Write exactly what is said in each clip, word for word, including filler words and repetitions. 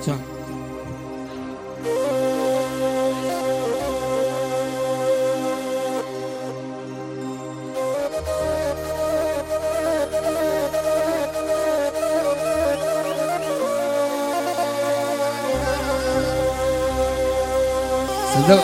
جان صدا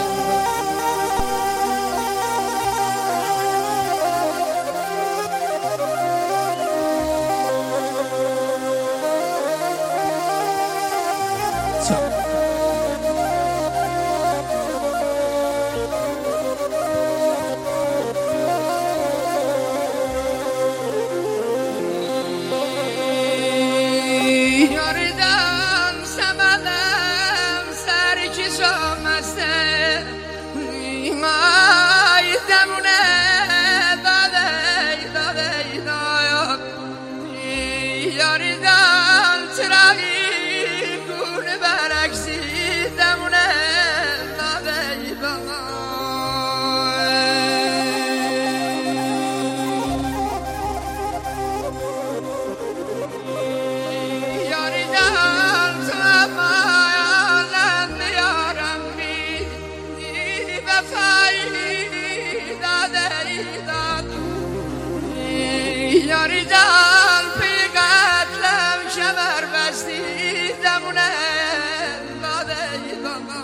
یاری جان پی قتلم شمر بستی دمونه داده دادا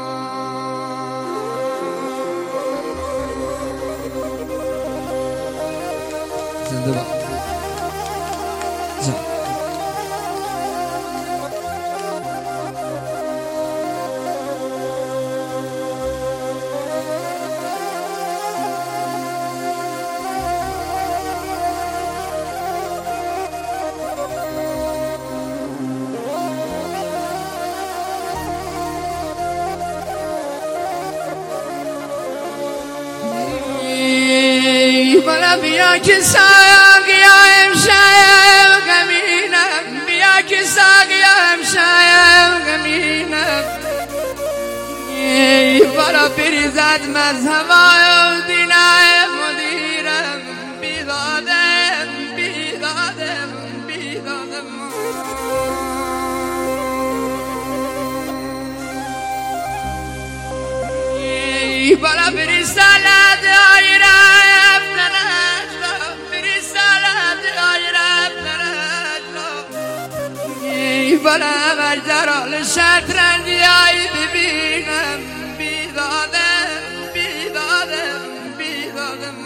زنده با جان بلا بیا که ساقیم شایم گمینم بیا که ساقیم شایم گمینم بلا بریزد مذهبای دینای مدیرم بیدادم بیدادم بیدادم بلا بریزد آیرم بلا مجدرال شطرنجی های ببینم بیدادم بیدادم بیدادم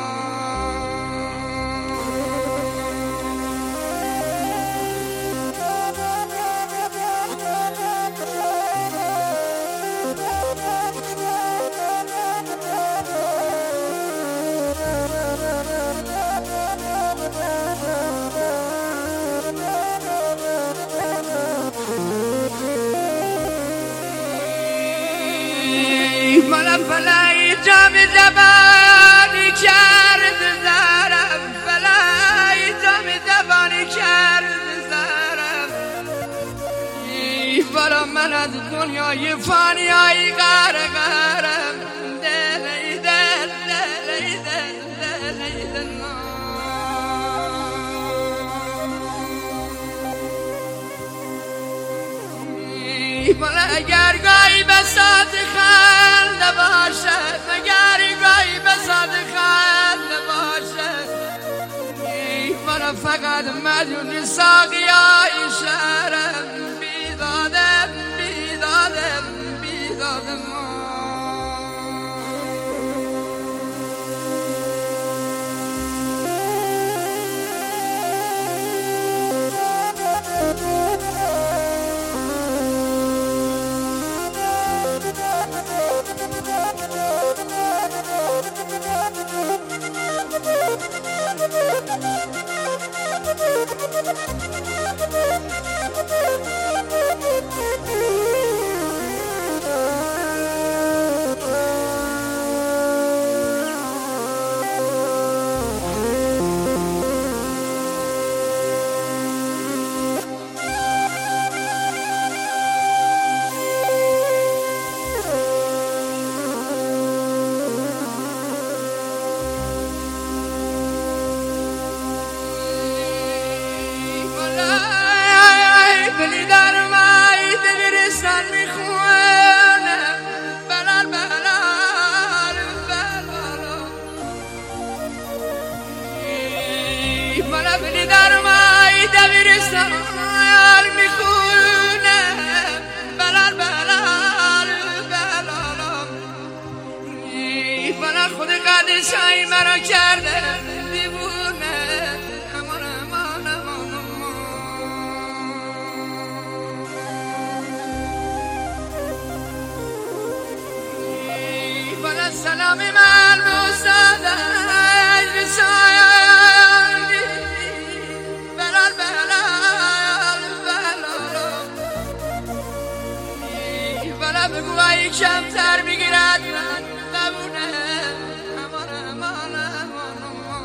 منم فلای جام زبانی کرد زارم فلای جام زبانی کرد زارم برا من از دنیای فانیای غر غرم دلی دل دلی دل دلی دل بلا اگر گاهی بسات خنده باشد اگر گاهی بسات خنده باشد بلا فقط مدیون ساقی های شهرم بیدادم بیدادم بیدادم بلی دار بالا بلی در مای دبیرستان میخونه بلال بلال بلال بالا خود قدشایی مرا کرده دیوونه امان امان امان بالا سلام من مستاده بگو ای کمتر میگیرد قبونه امان امان امان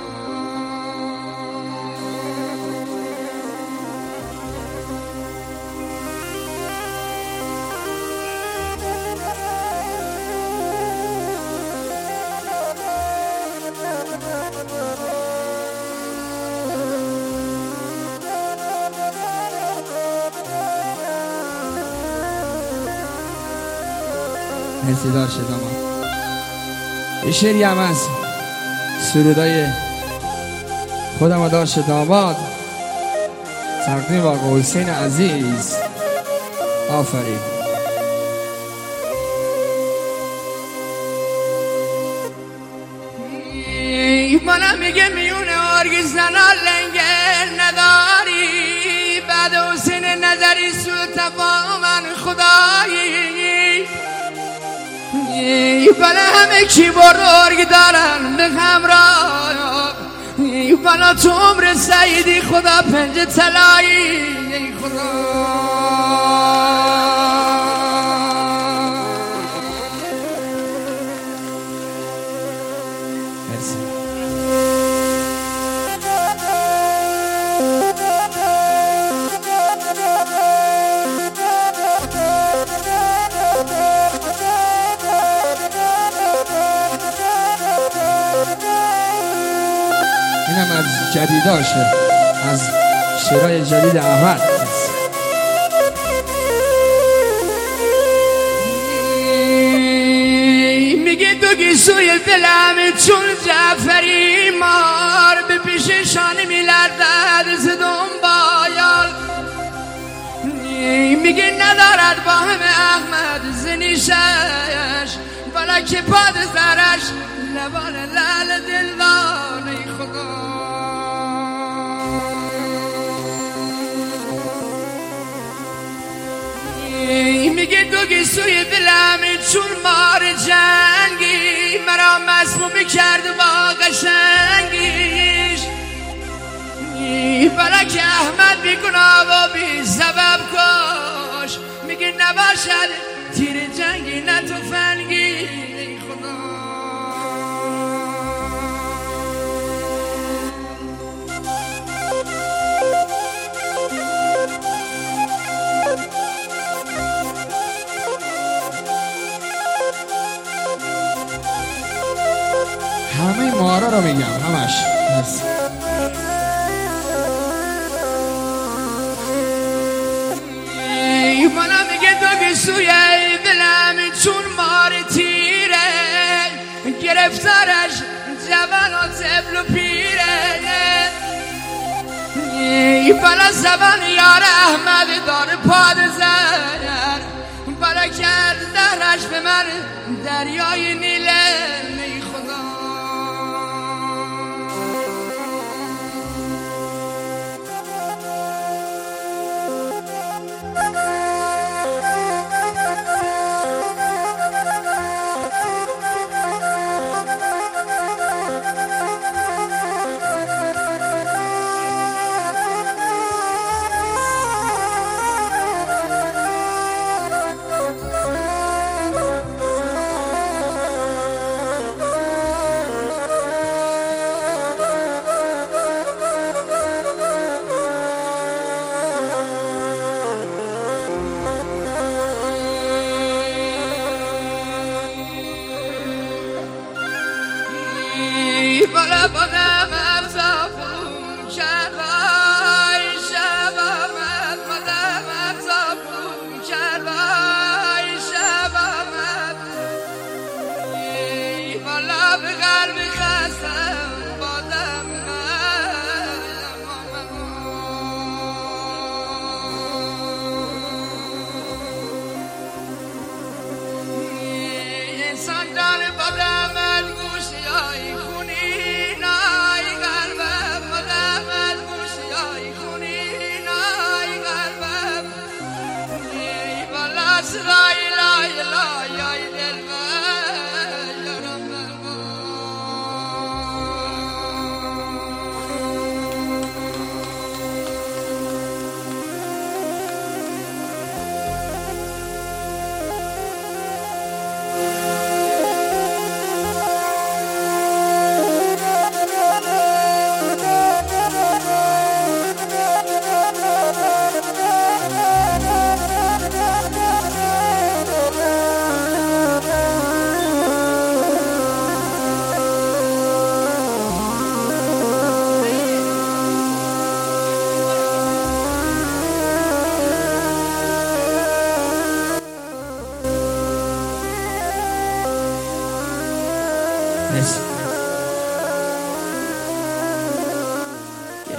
مرسی دار شد اما یه شعری هم از سرودای خودم و دار شد آباد تقدیم با آقا حسین عزیز. آفرین. بالا میگه میونه آرگی زنا لنگل نداری بعد حسین نظری سو تفاهم خدایی بالا همه کیبورد ارگ دارن به همراه بالا تو عمر سعیدی خدا پنج طلایی خدا اینم از جدیداشه از شعرهای جدید احمد. میگه دو گیسوی دلم چون جعفری مار به پیششان میلردد ز دنبایال میگه ندارد با همه احمد زنیشش بالا که پادزرش لبان لال دلدان خدا میگه دو گیسوی دلم چون مار جنگی مرا مسموم کرد با قشنگیش بالا که احمد بیگناه و بی سبب کش میگه نباشد تیر جنگی نه تفنگی خدا همه مارا رو میگم همش. مرسی. بالا میگه دو گیسوی دلم چون مار تیره گرفتارش جوان و طفل و پیره بالا زبان یار احمد داره پادزر بالا کرد درش به من دریای نیله خدا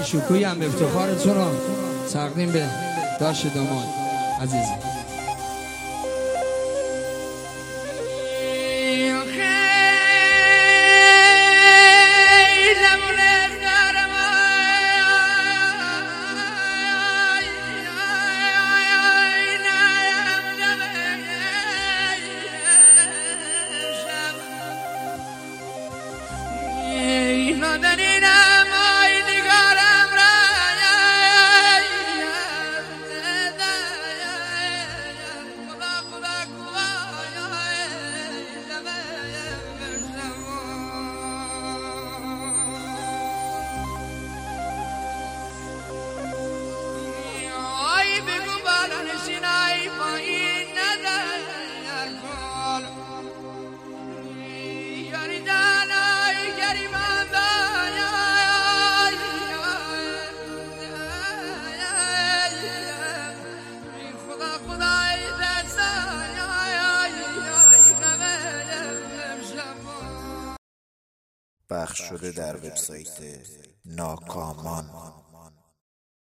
شکوی هم افتخارتون رو تقدیم به داشت داماد عزیز. پخش شده در وبسایت ناکامان.